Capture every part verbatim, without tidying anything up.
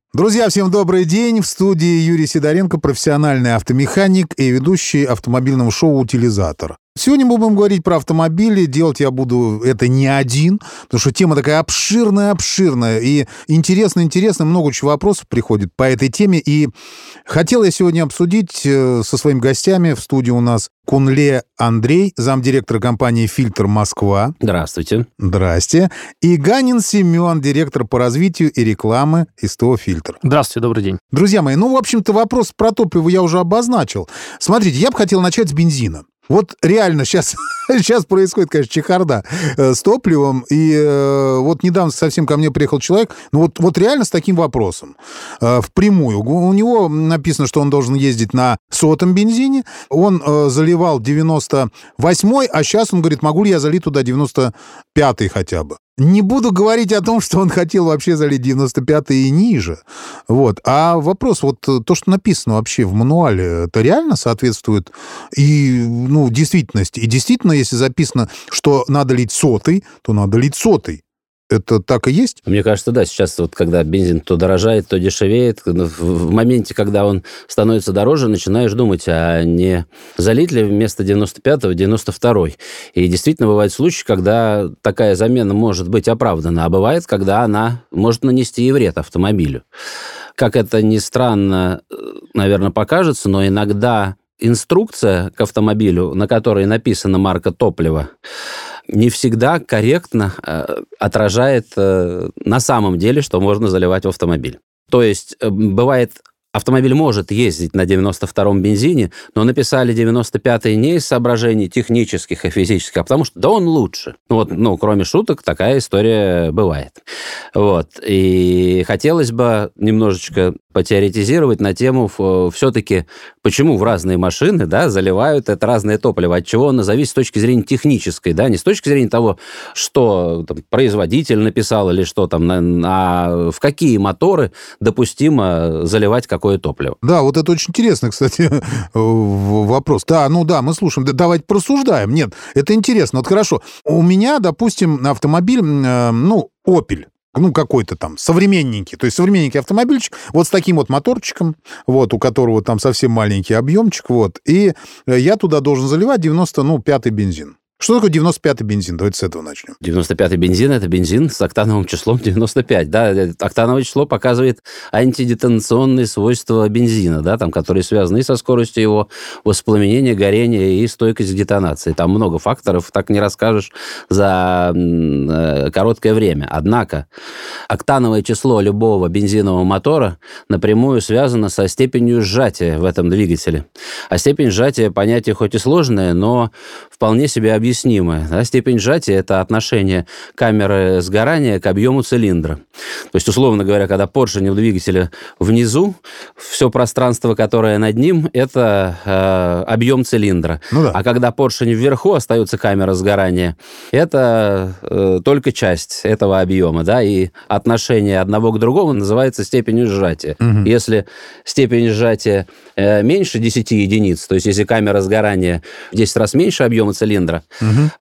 Друзья, всем добрый день. В студии Юрий Сидоренко, профессиональный автомеханик и ведущий автомобильного шоу «Утилизатор». Сегодня мы будем говорить про автомобили. Делать я буду это не один, потому что тема такая обширная-обширная. И интересно-интересно, много очень вопросов приходит по этой теме. И хотел я сегодня обсудить со своими гостями. В студии у нас Кунле Андрей, замдиректора компании «Фильтр Москва». Здравствуйте. Здрасте. И Ганин Семен, директор по развитию и рекламы СТО «Фильтр». Здравствуйте, добрый день. Друзья мои, ну, в общем-то, вопрос про топливо я уже обозначил. Смотрите, я бы хотел начать с бензина. Вот реально сейчас, сейчас происходит, конечно, чехарда э, с топливом. И э, вот недавно совсем ко мне приехал человек, ну вот, вот реально с таким вопросом. Э, впрямую. У него написано, что он должен ездить на сотом бензине. Он э, заливал девяносто восьмой, а сейчас он говорит, могу ли я залить туда девяносто пятый хотя бы. Не буду говорить о том, что он хотел вообще залить девяносто пятый и ниже. Вот. А вопрос, вот то, что написано вообще в мануале, это реально соответствует и, ну, действительности? И действительно, если записано, что надо лить сотый, то надо лить сотый. Это так и есть? Мне кажется, да. Сейчас вот когда бензин то дорожает, то дешевеет, в моменте, когда он становится дороже, начинаешь думать, а не залить ли вместо девяносто пятого девяносто второй. И действительно бывают случаи, когда такая замена может быть оправдана, а бывает, когда она может нанести и вред автомобилю. Как это ни странно, наверное, покажется, но иногда инструкция к автомобилю, на которой написана марка топлива, не всегда корректно э, отражает э, на самом деле, что можно заливать в автомобиль. То есть, э, бывает, автомобиль может ездить на девяносто втором бензине, но написали девяносто пятый не из соображений технических и физических, а потому что да он лучше. Вот, ну, кроме шуток, такая история бывает. Вот. И хотелось бы немножечко потеоретизировать на тему все-таки, почему в разные машины, да, заливают это разное топливо, от чего оно зависит с точки зрения технической, да, не с точки зрения того, что там, производитель написал или что там, а в какие моторы допустимо заливать какое топливо. Да, вот это очень интересно, кстати, вопрос. Да, ну да, мы слушаем. Да, давайте просуждаем. Нет, это интересно. Вот хорошо. У меня, допустим, автомобиль, ну, Opel. Ну, какой-то там современненький, то есть современненький автомобильчик, вот с таким вот моторчиком, вот, у которого там совсем маленький объемчик, вот, и я туда должен заливать девяносто пятый бензин. Что такое девяносто пятый бензин? Давайте с этого начнем. девяносто пятый бензин – это бензин с октановым числом девяносто пять. Да? Октановое число показывает антидетонационные свойства бензина, да, там, которые связаны и со скоростью его воспламенения, горения и стойкость к детонации. Там много факторов, так не расскажешь за короткое время. Однако октановое число любого бензинового мотора напрямую связано со степенью сжатия в этом двигателе. А степень сжатия – понятие хоть и сложное, но вполне себе объяснимое. Объяснимая. Да? Степень сжатия – это отношение камеры сгорания к объему цилиндра. То есть, условно говоря, когда поршень у двигателя внизу, все пространство, которое над ним, это э, объем цилиндра. Ну да. А когда поршень вверху, остается камера сгорания, это э, только часть этого объема. Да? И отношение одного к другому называется степенью сжатия. Угу. Если степень сжатия э, меньше десяти единиц, то есть если камера сгорания в десять раз меньше объема цилиндра, угу.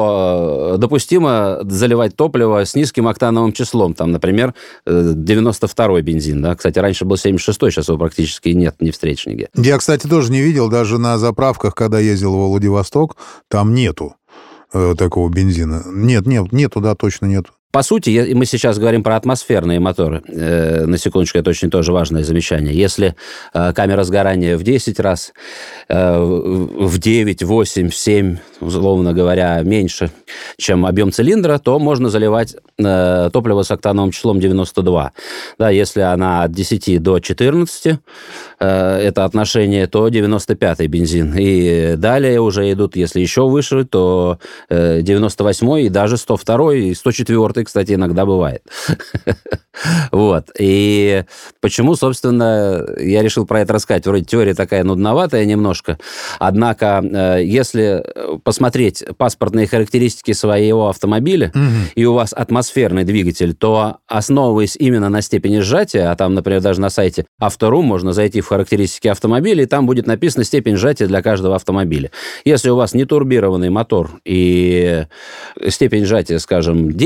то допустимо заливать топливо с низким октановым числом. Там, например, девяносто второй бензин. Да? Кстати, раньше был семьдесят шестой, сейчас его практически нет, не встретишь нигде. Я, кстати, тоже не видел, даже на заправках, когда ездил во Владивосток, там нету э, такого бензина. Нет, нет, нету, да, точно нету. По сути, мы сейчас говорим про атмосферные моторы. Э, на секундочку, это очень тоже важное замечание. Если э, камера сгорания в десять раз, э, в девять, восемь, семь, условно говоря, меньше, чем объем цилиндра, то можно заливать э, топливо с октановым числом девяносто два. Да, если она от десяти до четырнадцати, э, это отношение, то девяносто пятый бензин. И далее уже идут, если еще выше, то э, девяносто восьмой и даже сто второй и сто четвёртый, кстати, иногда бывает. Вот. И почему, собственно, я решил про это рассказать. Вроде теория такая нудноватая немножко. Однако, если посмотреть паспортные характеристики своего автомобиля, угу. и у вас атмосферный двигатель, то, основываясь именно на степени сжатия, а там, например, даже на сайте Автору можно зайти в характеристики автомобиля, и там будет написана степень сжатия для каждого автомобиля. Если у вас не турбированный мотор и степень сжатия, скажем, десять,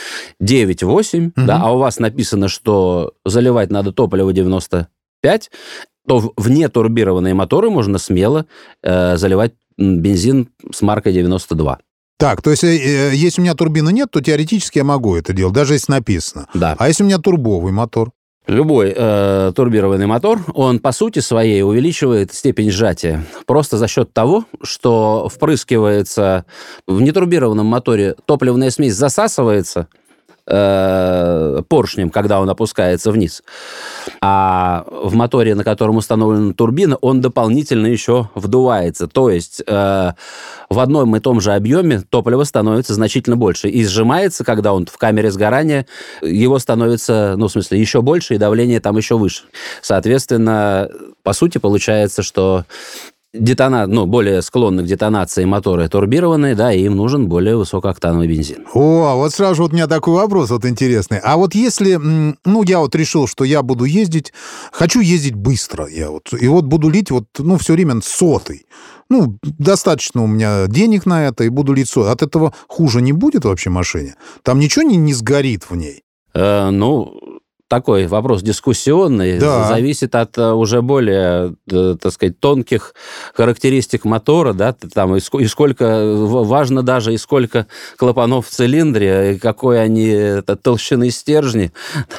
девять восемь, угу. да, а у вас написано, что заливать надо топливо девяносто пять, то в нетурбированные моторы можно смело э, заливать бензин с маркой девяносто два. Так, то есть, э, если у меня турбины нет, то теоретически я могу это делать, даже если написано. Да. А если у меня турбовый мотор? Любой э, турбированный мотор, он по сути своей увеличивает степень сжатия просто за счет того, что впрыскивается в нетурбированном моторе топливная смесь, засасывается э, поршнем, когда он опускается вниз. А в моторе, на котором установлена турбина, он дополнительно еще вдувается. То есть э, в одном и том же объеме топливо становится значительно больше. И сжимается, когда он в камере сгорания, его становится, ну, в смысле, еще больше, и давление там еще выше. Соответственно, по сути, получается, что детона... ну, более склонны к детонации моторы турбированные, да, и им нужен более высокооктановый бензин. О, вот сразу же вот у меня такой вопрос вот интересный. А вот если, ну, я вот решил, что я буду ездить, хочу ездить быстро, я вот, и вот буду лить вот, ну, все время сотый. Ну, достаточно у меня денег на это, и буду лить сотый. От этого хуже не будет вообще машине? Там ничего не, не сгорит в ней? Э, ну... Такой вопрос дискуссионный, да. Зависит от уже более, так сказать, тонких характеристик мотора, да, там, и сколько, важно даже, и сколько клапанов в цилиндре, и какой они толщины стержни,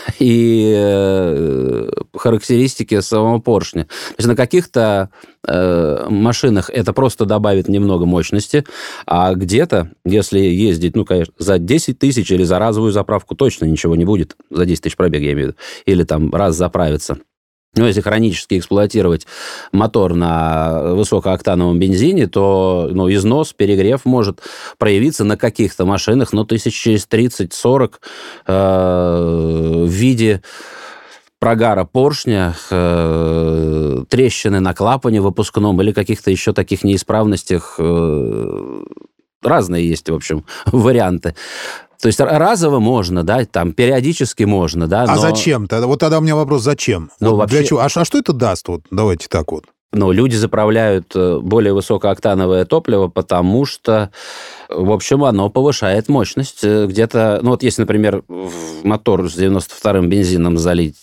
и характеристики самого поршня. То есть на каких-то э, машинах это просто добавит немного мощности, а где-то, если ездить, ну, конечно, за десять тысяч или за разовую заправку точно ничего не будет, за десять тысяч пробега, я имею в виду, или там раз заправиться. Но если хронически эксплуатировать мотор на высокооктановом бензине, то, ну, износ, перегрев может проявиться на каких-то машинах, ну, тысяч через тридцать-сорок э, в виде прогара поршня, э, трещины на клапане выпускном или каких-то еще таких неисправностях. Э, разные есть, в общем, варианты. То есть разово можно, да, там периодически можно, да. А но... зачем? Вот тогда у меня вопрос, зачем? Ну, вот вообще... для чего? А, а что это даст? Вот, давайте так вот. Ну, люди заправляют более высокооктановое топливо, потому что, в общем, оно повышает мощность. Где-то, ну вот если, например, в мотор с девяносто вторым бензином залить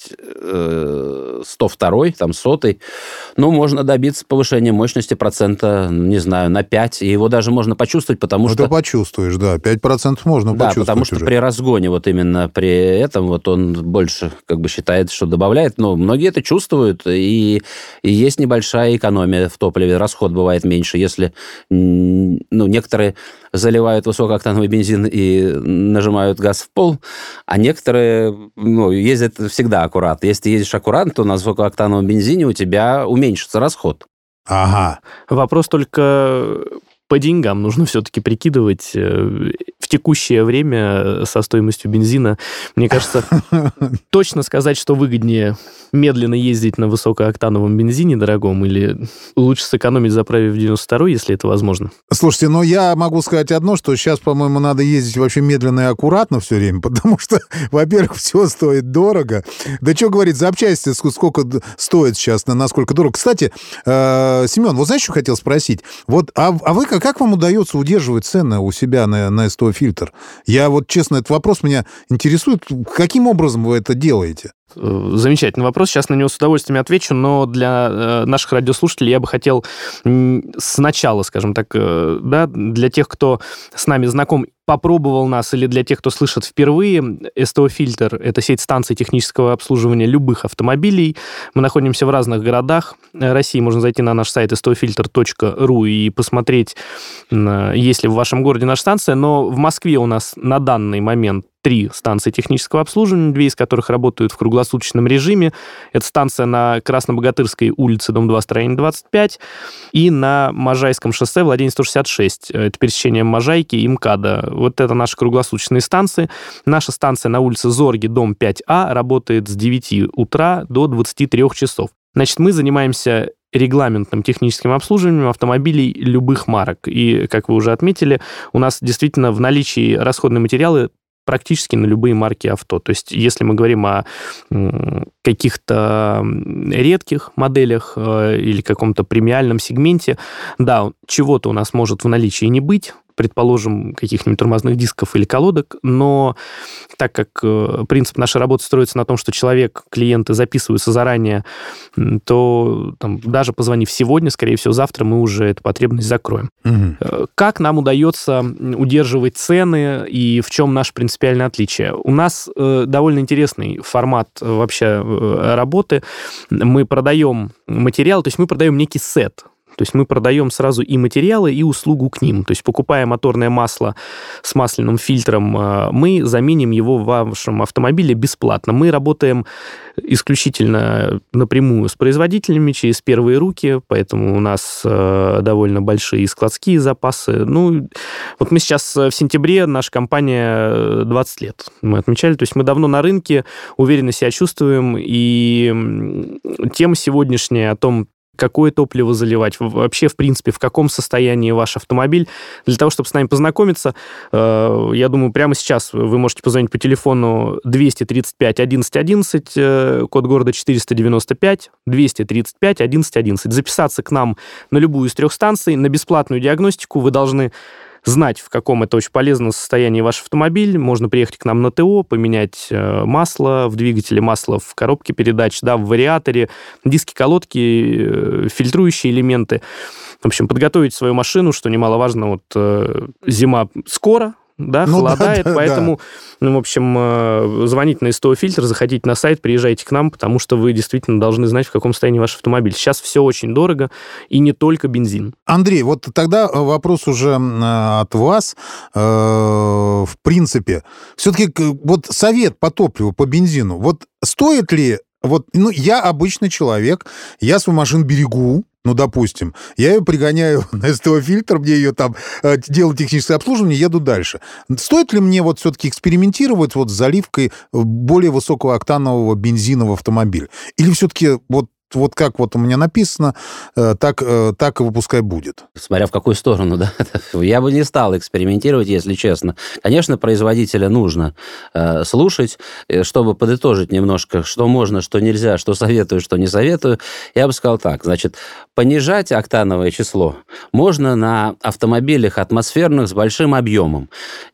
сто второй, там сотый, ну, можно добиться повышения мощности процента, не знаю, на пять, и его даже можно почувствовать, потому ну, что... ты почувствуешь, да, пять процентов можно да, почувствовать. Да, потому что уже. При разгоне, вот именно при этом, вот он больше, как бы, считает, что добавляет, но многие это чувствуют, и, и есть небольшая экономия в топливе, расход бывает меньше, если, ну, некоторые заливают высокооктановый бензин и нажимают газ в пол, а некоторые, ну, ездят всегда аккуратно. Если ты едешь аккуратно, то на высокооктановом бензине у тебя уменьшится расход. Ага. Вопрос только по деньгам. Нужно все-таки прикидывать в текущее время со стоимостью бензина. Мне кажется, точно сказать, что выгоднее медленно ездить на высокооктановом бензине дорогом или лучше сэкономить, заправив девяносто второй, если это возможно. Слушайте, но я могу сказать одно, что сейчас, по-моему, надо ездить вообще медленно и аккуратно все время, потому что, во-первых, все стоит дорого. Да что говорить, запчасти сколько стоит сейчас, насколько дорого. Кстати, Семен, вот знаешь, что хотел спросить? Вот, а, а вы как, как вам удается удерживать цены у себя на, на СТО-фильтр? Я вот, честно, этот вопрос меня интересует. Каким образом вы это делаете? Замечательный вопрос. Сейчас на него с удовольствием отвечу, но для э, наших радиослушателей я бы хотел м, сначала, скажем так, э, да, для тех, кто с нами знаком, попробовал нас, или для тех, кто слышит впервые, СТО-фильтр – это сеть станций технического обслуживания любых автомобилей. Мы находимся в разных городах России. Можно зайти на наш сайт эс тэ о фильтр точка ру и посмотреть, есть ли в вашем городе наша станция. Но в Москве у нас на данный момент три станции технического обслуживания, две из которых работают в круглосуточном режиме. Это станция на Краснобогатырской улице, дом два, строение двадцать пять, и на Можайском шоссе, Владение сто шестьдесят шесть. Это пересечение Можайки и МКАДа. Вот это наши круглосуточные станции. Наша станция на улице Зорги, дом пять А, работает с девяти утра до двадцати трёх часов. Значит, мы занимаемся регламентным техническим обслуживанием автомобилей любых марок. И, как вы уже отметили, у нас действительно в наличии расходные материалы практически на любые марки авто. То есть, если мы говорим о каких-то редких моделях или каком-то премиальном сегменте, да, чего-то у нас может в наличии не быть, предположим, каких-нибудь тормозных дисков или колодок, но так как принцип нашей работы строится на том, что человек, клиенты записываются заранее, то там, даже позвонив сегодня, скорее всего, завтра мы уже эту потребность закроем. Угу. Как нам удается удерживать цены и в чем наше принципиальное отличие? У нас э, довольно интересный формат вообще э, работы. Мы продаем материал, то есть мы продаем некий сет. То есть мы продаем сразу и материалы, и услугу к ним. То есть покупая моторное масло с масляным фильтром, мы заменим его в вашем автомобиле бесплатно. Мы работаем исключительно напрямую с производителями через первые руки, поэтому у нас довольно большие складские запасы. Ну, вот мы сейчас в сентябре, наша компания двадцать лет мы отмечали, то есть мы давно на рынке, уверенно себя чувствуем, и тема сегодняшняя о том, какое топливо заливать, вообще, в принципе, в каком состоянии ваш автомобиль. Для того, чтобы с нами познакомиться, я думаю, прямо сейчас вы можете позвонить по телефону двести тридцать пять одиннадцать одиннадцать, код города четыреста девяносто пять, двести тридцать пять одиннадцать одиннадцать. Записаться к нам на любую из трех станций. На бесплатную диагностику вы должны знать, в каком это очень полезном состоянии ваш автомобиль. Можно приехать к нам на ТО, поменять масло в двигателе, масло в коробке передач, да, в вариаторе, диски, колодки, фильтрующие элементы. В общем, подготовить свою машину, что немаловажно, вот зима скоро, да, ну, холодает, да, да, поэтому, да. ну, в общем, звоните на СТО «Фильтр», заходите на сайт, приезжайте к нам, потому что вы действительно должны знать, в каком состоянии ваш автомобиль. Сейчас все очень дорого, и не только бензин. Андрей, вот тогда вопрос уже от вас. В принципе, все-таки вот совет по топливу, по бензину, вот стоит ли, вот, ну, я обычный человек, я свою машину берегу, ну, допустим, я ее пригоняю на СТО-фильтр, мне ее там э, делаю техническое обслуживание, еду дальше. Стоит ли мне вот все-таки экспериментировать вот с заливкой более высокого октанового бензина в автомобиль? Или все-таки вот вот как вот у меня написано, так, так и пускай будет. Смотря в какую сторону, да. Я бы не стал экспериментировать, если честно. Конечно, производителя нужно э, слушать, чтобы подытожить немножко, что можно, что нельзя, что советую, что не советую. Я бы сказал так, значит, понижать октановое число можно на автомобилях атмосферных с большим объемом,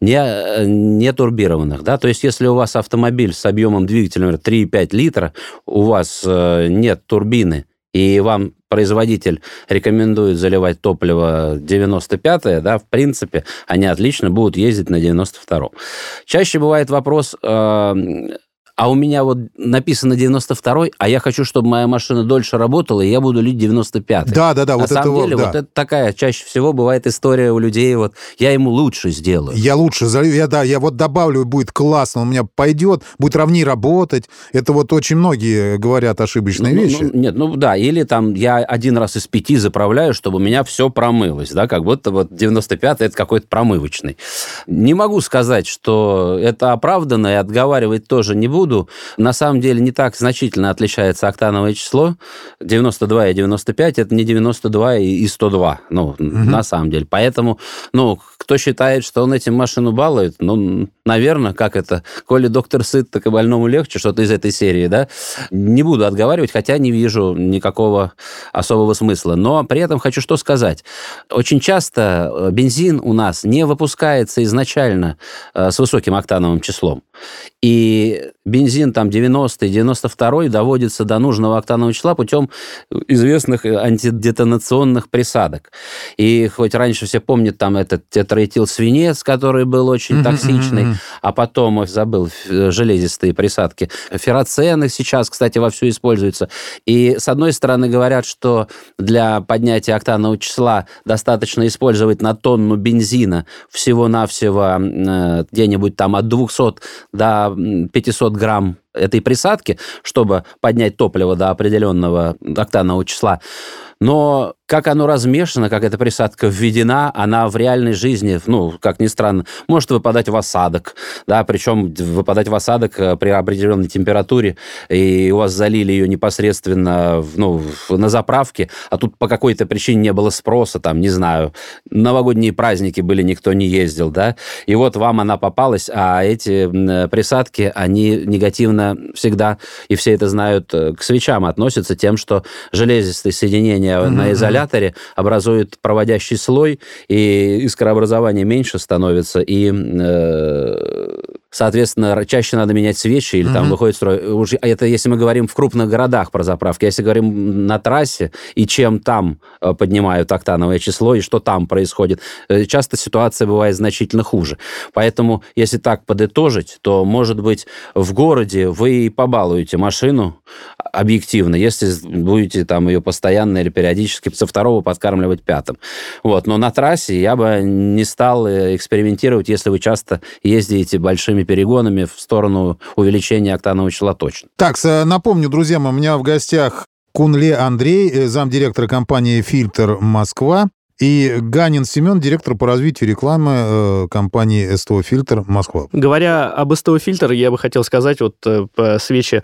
не, не турбированных, да. То есть, если у вас автомобиль с объемом двигателя, например, три и пять литра, у вас э, нет турбированных, турбины, и вам производитель рекомендует заливать топливо девяносто пятое, да, в принципе, они отлично будут ездить на девяносто втором. Чаще бывает вопрос... Э, а у меня вот написано девяносто второй, а я хочу, чтобы моя машина дольше работала, и я буду лить девяносто пятый. Да, да, да. На вот самом это деле, вот, вот да. это такая чаще всего бывает история у людей, вот я ему лучше сделаю. Я лучше залью, я, да, я вот добавлю, будет классно, у меня пойдет, будет ровнее работать. Это вот очень многие говорят ошибочные ну, вещи. Ну, нет, ну да, или там я один раз из пяти заправляю, чтобы у меня все промылось, да, как будто вот девяносто пятый это какой-то промывочный. Не могу сказать, что это оправданно, и отговаривать тоже не буду. На самом На самом деле не так значительно отличается октановое число. девяносто два и девяносто пять – это не девяносто два и сто два, ну, угу. на самом деле. Поэтому, ну, кто считает, что он этим машину балует, ну, наверное, как это, коли доктор сыт, так и больному легче, что-то из этой серии, да. Не буду отговаривать, хотя не вижу никакого особого смысла. Но при этом хочу что сказать. Очень часто бензин у нас не выпускается изначально с высоким октановым числом. И бензин там девяностый, девяносто второй доводится до нужного октанового числа путем известных антидетонационных присадок. И хоть раньше все помнят там этот тетраэтилсвинец, который был очень токсичный, а потом, ой, забыл, железистые присадки. Ферроцены сейчас, кстати, вовсю используются. И, с одной стороны, говорят, что для поднятия октанового числа достаточно использовать на тонну бензина всего-навсего э, где-нибудь там от двухсот до пятисот грамм этой присадки, чтобы поднять топливо до определенного октанового числа. Но как оно размешано, как эта присадка введена, она в реальной жизни, ну, как ни странно, может выпадать в осадок, да, причем выпадать в осадок при определенной температуре, и у вас залили ее непосредственно, ну, на заправке, а тут по какой-то причине не было спроса, там, не знаю, новогодние праздники были, никто не ездил, да, и вот вам она попалась, а эти присадки, они негативно естественно, всегда, и все это знают, к свечам относятся тем, что железистые соединения mm-hmm. на изоляторе образуют проводящий слой, и искрообразование меньше становится, и, э, соответственно, чаще надо менять свечи, или mm-hmm. там выходит строй. Уже, это если мы говорим в крупных городах про заправки. Если говорим на трассе, и чем там поднимают октановое число, и что там происходит, часто ситуация бывает значительно хуже. Поэтому, если так подытожить, то, может быть, в городе вы побалуете машину объективно, если будете там ее постоянно или периодически со второго подкармливать пятым. Вот. Но на трассе я бы не стал экспериментировать, если вы часто ездите большими перегонами в сторону увеличения октанового числа точно. Так, напомню, друзья мои, у меня в гостях Кунле Андрей, замдиректора компании «Фильтр Москва», и Ганин Семен, директор по развитию рекламы э, компании СТО «Фильтр Москва». Говоря об СТО «Фильтр», я бы хотел сказать, вот по свече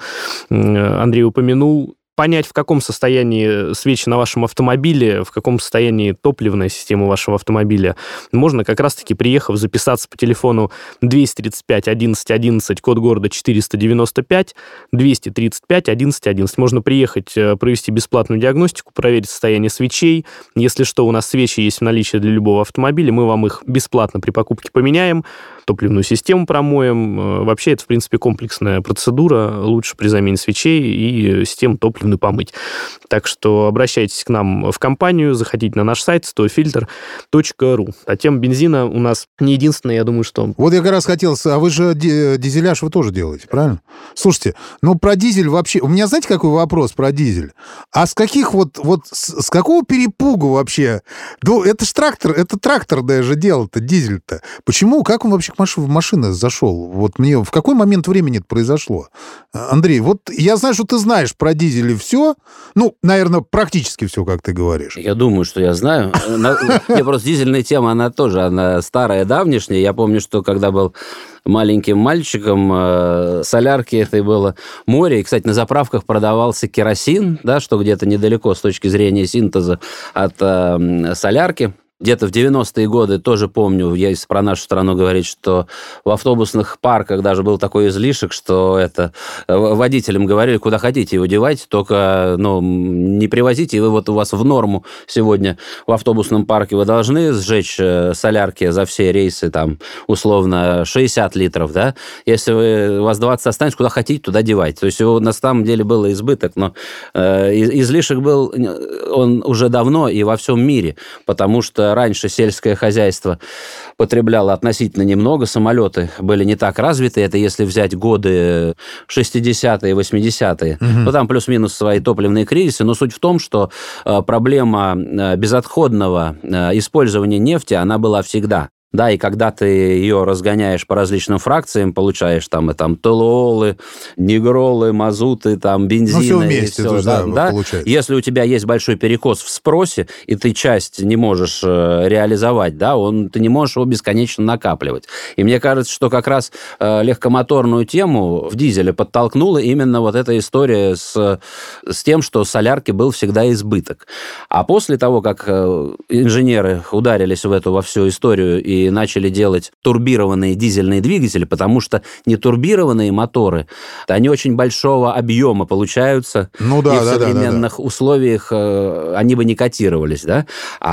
Андрей упомянул, понять, в каком состоянии свечи на вашем автомобиле, в каком состоянии топливная система вашего автомобиля, можно как раз-таки, приехав, записаться по телефону двести тридцать пять одиннадцать одиннадцать, код города четыреста девяносто пять, двести тридцать пять одиннадцать одиннадцать. Можно приехать, провести бесплатную диагностику, проверить состояние свечей. Если что, у нас свечи есть в наличии для любого автомобиля, мы вам их бесплатно при покупке поменяем, топливную систему промоем. Вообще, это, в принципе, комплексная процедура. Лучше при замене свечей и систему топливную помыть. Так что обращайтесь к нам в компанию, заходите на наш сайт сто фильтр точка ру. А тема бензина у нас не единственная, я думаю, что... Вот я как раз хотел... А вы же дизеляж вы тоже делаете, правильно? Слушайте, ну про дизель вообще... У меня, знаете, какой вопрос про дизель? А с каких вот... вот с, с какого перепугу вообще? Ну, это ж трактор, это тракторное же дело-то, дизель-то. Почему? Как он вообще к маш... в машину зашел? Вот мне... В какой момент времени это произошло? Андрей, вот я знаю, что ты знаешь про дизель и все. Ну, наверное, практически все, как ты говоришь. Я думаю, что я знаю. Мне просто дизельная тема, она тоже, она старая, давнишняя. Я помню, что когда был маленьким мальчиком, солярки это было море. И, кстати, на заправках продавался керосин, да, что где-то недалеко с точки зрения синтеза от э, солярки. Где-то в девяностые годы, тоже помню, я если про нашу страну говорить, что в автобусных парках даже был такой излишек, что это водителям говорили, куда хотите его девайте, только ну, не привозите, и вы вот у вас в норму сегодня в автобусном парке вы должны сжечь солярки за все рейсы, там, условно, шестьдесят литров, да? Если вы, у вас двадцать останется, куда хотите, туда девайте. То есть его на самом деле было избыток, но э, излишек был он уже давно и во всем мире, потому что раньше сельское хозяйство потребляло относительно немного, самолеты были не так развиты, это если взять годы шестидесятые, восьмидесятые, угу. ну, там плюс-минус свои топливные кризисы, но суть в том, что проблема безотходного использования нефти, она была всегда. Да, и когда ты ее разгоняешь по различным фракциям, получаешь там и там толуолы, нигролы, мазуты, там бензины. Ну, все вместе, и все, да, да, получается. Если у тебя есть большой перекос в спросе, и ты часть не можешь реализовать, да, он, ты не можешь его бесконечно накапливать. И мне кажется, что как раз легкомоторную тему в дизеле подтолкнула именно вот эта история с, с тем, что солярки был всегда избыток. А после того, как инженеры ударились в эту во всю историю и и начали делать турбированные дизельные двигатели, потому что нетурбированные моторы, они очень большого объема получаются, ну, да, и в да, современных да, да. условиях э, они бы не котировались. Да?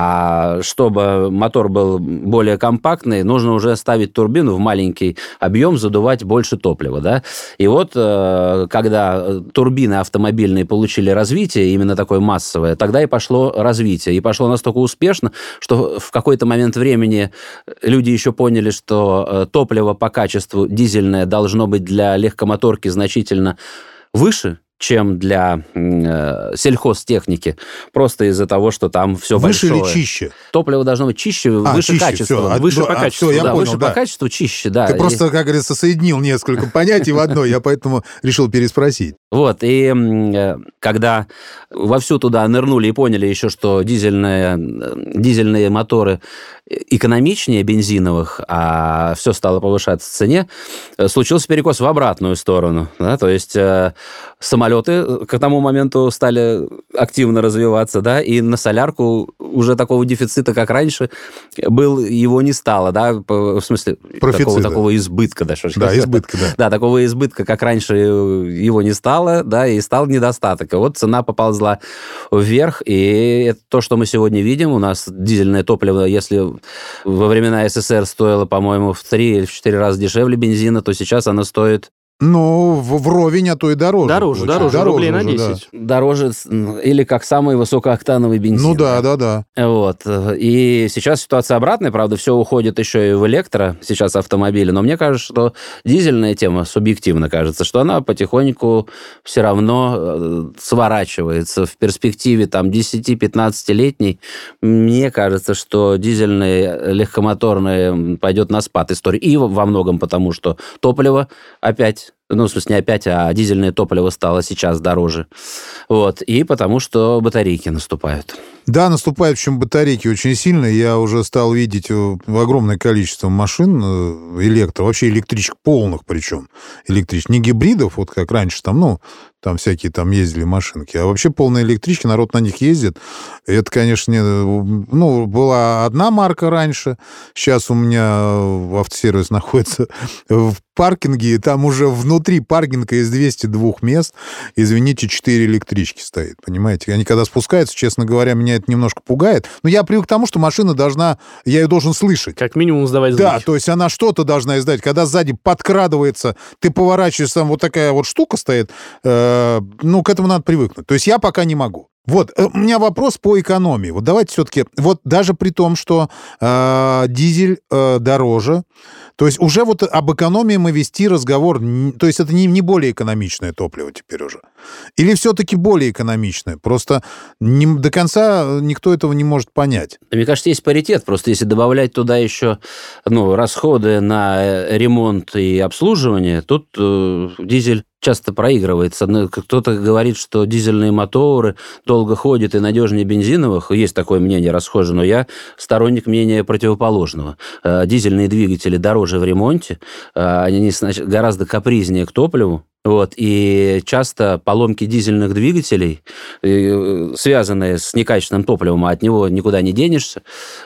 А чтобы мотор был более компактный, нужно уже ставить турбину в маленький объем, задувать больше топлива. Да? И вот, э, когда турбины автомобильные получили развитие, именно такое массовое, тогда и пошло развитие. И пошло настолько успешно, что в какой-то момент времени люди еще поняли, что топливо по качеству дизельное должно быть для легкомоторки значительно выше, чем для э, сельхозтехники, просто из-за того, что там все выше большое. Выше или чище? Топливо должно быть чище, а, выше чище, качества. Все. Выше а, по а, качеству, все, я да, понял, выше да. по качеству, чище, да. Ты и... просто, как говорится, соединил несколько понятий в одно, я поэтому решил переспросить. Вот, и э, когда вовсю туда нырнули и поняли еще, что дизельные, дизельные моторы экономичнее бензиновых, а все стало повышаться в цене, случился перекос в обратную сторону. Да? То есть э, самолеты к тому моменту стали активно развиваться, да, и на солярку уже такого дефицита, как раньше, был, его не стало, да, в смысле, такого, такого избытка. Да, что да избытка, да. Да, такого избытка, как раньше, его не стало, да, и стал недостаток. И вот цена поползла вверх, и это то, что мы сегодня видим. У нас дизельное топливо, если во времена СССР стоило, по-моему, в три или в четыре раза дешевле бензина, то сейчас оно стоит... Ну, вровень, а то и дороже. Дороже, дороже, дороже, рублей на десять. Да. Дороже, или как самый высокооктановый бензин. Ну да, да, да. Вот. И сейчас ситуация обратная, правда, все уходит еще и в электро, сейчас автомобили, но мне кажется, что дизельная тема, субъективно кажется, что она потихоньку все равно сворачивается. В перспективе там десять-пятнадцатилетней, мне кажется, что дизельная легкомоторная пойдет на спад истории. И во многом потому, что топливо опять... Ну, в смысле, не опять, а дизельное топливо стало сейчас дороже. Вот. И потому что батарейки наступают. Да, наступают, причем батарейки очень сильно. Я уже стал видеть огромное количество машин электро, вообще электричек полных причем. Электричек, не гибридов, вот как раньше там, ну, там всякие там ездили машинки, а вообще полные электрички, народ на них ездит. Это, конечно, не, ну, была одна марка раньше, сейчас у меня автосервис находится в паркинге, и там уже внутри паркинга из двухсот двух мест, извините, четыре электрички стоит, понимаете? Они когда спускаются, честно говоря, меня это немножко пугает, но я привык к тому, что машина должна, я ее должен слышать. Как минимум сдавать звуки. Да, то есть она что-то должна издать. Когда сзади подкрадывается, ты поворачиваешься, там вот такая вот штука стоит, э, ну, к этому надо привыкнуть. То есть я пока не могу. Вот, у меня вопрос по экономии. Вот давайте все-таки, вот даже при том, что э, дизель э, дороже, то есть уже вот об экономии мы вести разговор, то есть это не, не более экономичное топливо теперь уже. Или все-таки более экономичное? Просто не, до конца никто этого не может понять. Мне кажется, есть паритет. Просто если добавлять туда еще ну, расходы на ремонт и обслуживание, тут э, дизель часто проигрывается. Кто-то говорит, что дизельные моторы долго ходят и надежнее бензиновых. Есть такое мнение расхожее, но я сторонник мнения противоположного. Дизельные двигатели дороже в ремонте, они гораздо капризнее к топливу. Вот, и часто поломки дизельных двигателей, связанные с некачественным топливом, а от него никуда не денешься,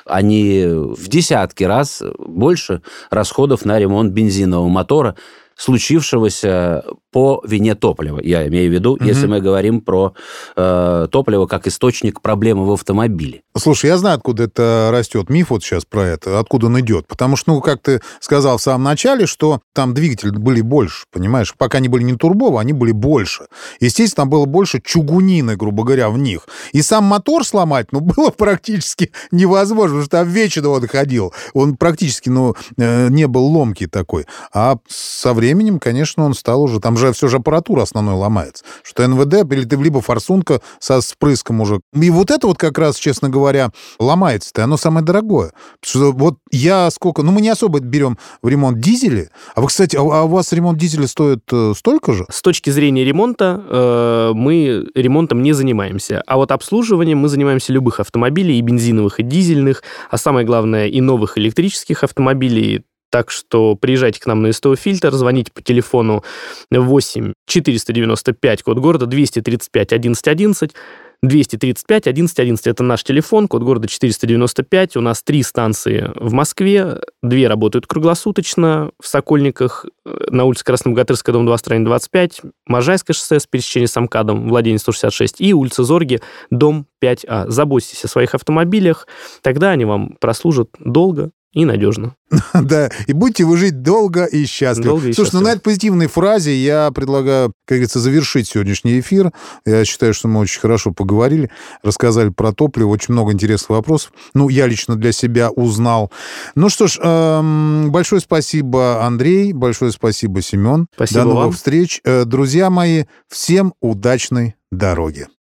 они в десятки раз больше расходов на ремонт бензинового мотора, случившегося по вине топлива. Я имею в виду, угу. если мы говорим про э, топливо как источник проблемы в автомобиле. Слушай, я знаю, откуда это растет миф вот сейчас про это, откуда он идет. Потому что, ну, как ты сказал в самом начале, что там двигатели были больше, понимаешь? Пока они были не турбо, они были больше. Естественно, там было больше чугунины, грубо говоря, в них. И сам мотор сломать, ну, было практически невозможно, потому что там вечно он ходил. Он практически, ну, не был ломкий такой. А со временем, конечно, он стал уже... Там же все же аппаратура основной ломается. Что эн вэ дэ, или ты либо форсунка со спрыском уже. И вот это вот как раз, честно говоря, ломается-то, оно самое дорогое. Потому что вот я сколько... Ну, мы не особо берем в ремонт дизели. А вы, кстати, а у вас ремонт дизеля стоит э, столько же? С точки зрения ремонта э, мы ремонтом не занимаемся. А вот обслуживанием мы занимаемся любых автомобилей, и бензиновых, и дизельных, а самое главное, и новых электрических автомобилей. Так что приезжайте к нам на СТО «Фильтр», звоните по телефону восемь четыреста девяносто пять, код города двести тридцать пять одиннадцать одиннадцать, двести тридцать пять одиннадцать одиннадцать. Это наш телефон, код города четыреста девяносто пять. У нас три станции в Москве, две работают круглосуточно, в Сокольниках, на улице Краснобогатырская, дом два, строение двадцать пять, Можайское шоссе с пересечением с МКАДом, владение сто шестьдесят шесть, и улица Зорги, дом пять А. Заботьтесь о своих автомобилях, тогда они вам прослужат долго и надежно. Да, и будете вы жить долго и счастливо. Долго и Слушай, счастливо. ну на этой позитивной фразе я предлагаю, как говорится, завершить сегодняшний эфир. Я считаю, что мы очень хорошо поговорили, рассказали про топливо, очень много интересных вопросов. Ну, я лично для себя узнал. Ну что ж, эм, большое спасибо, Андрей, большое спасибо, Семен. Спасибо До новых вам. встреч. Э, друзья мои, всем удачной дороги.